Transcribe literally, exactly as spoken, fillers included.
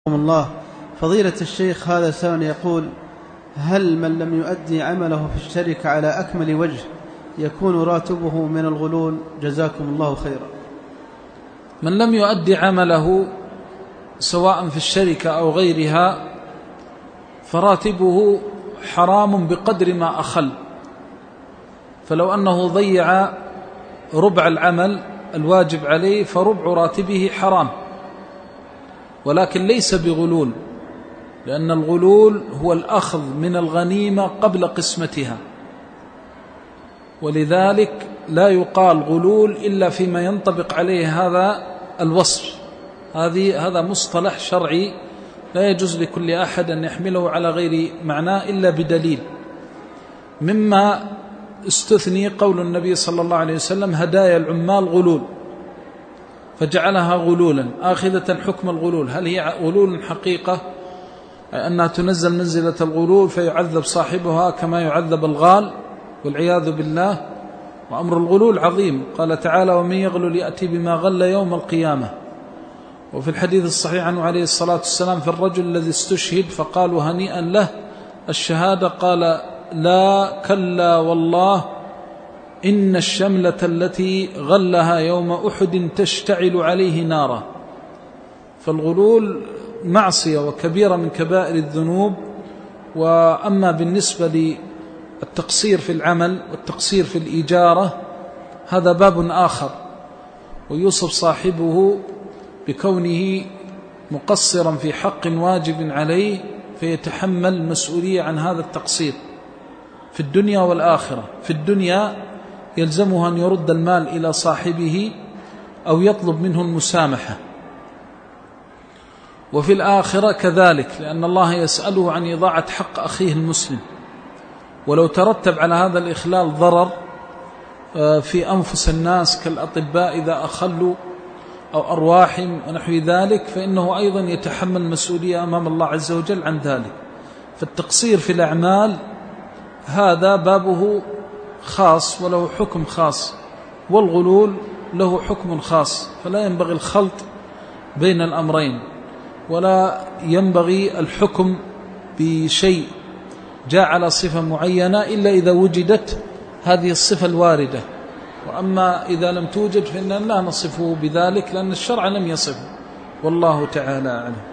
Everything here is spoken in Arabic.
الله. فضيلة الشيخ، هذا سائل يقول: هل من لم يؤدي عمله في الشركة على أكمل وجه يكون راتبه من الغلول؟ جزاكم الله خيرا. من لم يؤدي عمله سواء في الشركة أو غيرها فراتبه حرام بقدر ما أخل. فلو أنه ضيع ربع العمل الواجب عليه فربع راتبه حرام، ولكن ليس بغلول، لأن الغلول هو الأخذ من الغنيمة قبل قسمتها، ولذلك لا يقال غلول إلا فيما ينطبق عليه هذا الوصف. هذه هذا مصطلح شرعي لا يجوز لكل أحد أن يحمله على غير معناه إلا بدليل. مما استثني قول النبي صلى الله عليه وسلم: هدايا العمال غلول، فجعلها غلولا آخذة حكم الغلول. هل هي غلول حقيقة أنها تنزل منزلة الغلول فيعذب صاحبها كما يعذب الغال والعياذ بالله؟ وأمر الغلول عظيم. قال تعالى: ومن يغلل يأتي بما غل يوم القيامة. وفي الحديث الصحيح عنه عليه الصلاة والسلام في الرجل الذي استشهد فقالوا هنيئا له الشهادة، قال: لا كلا والله إن الشملة التي غلها يوم أحد تشتعل عليه نارا. فالغلول معصية وكبيرة من كبائر الذنوب. وأما بالنسبة للتقصير في العمل والتقصير في الإجارة هذا باب آخر، ويوصف صاحبه بكونه مقصرا في حق واجب عليه فيتحمل المسؤولية عن هذا التقصير في الدنيا والآخرة. في الدنيا يلزمه أن يرد المال إلى صاحبه أو يطلب منه المسامحة، وفي الآخرة كذلك، لأن الله يسأله عن إضاعة حق أخيه المسلم. ولو ترتب على هذا الإخلال ضرر في أنفس الناس كالأطباء إذا أخلوا أو أرواحهم ونحو ذلك فإنه أيضا يتحمل مسؤولية أمام الله عز وجل عن ذلك. فالتقصير في الأعمال هذا بابه خاص وله حكم خاص، والغلول له حكم خاص، فلا ينبغي الخلط بين الأمرين، ولا ينبغي الحكم بشيء جاء على صفة معينة إلا إذا وجدت هذه الصفة الواردة. وأما إذا لم توجد فإننا لا نصفه بذلك لأن الشرع لم يصفه، والله تعالى أعلم.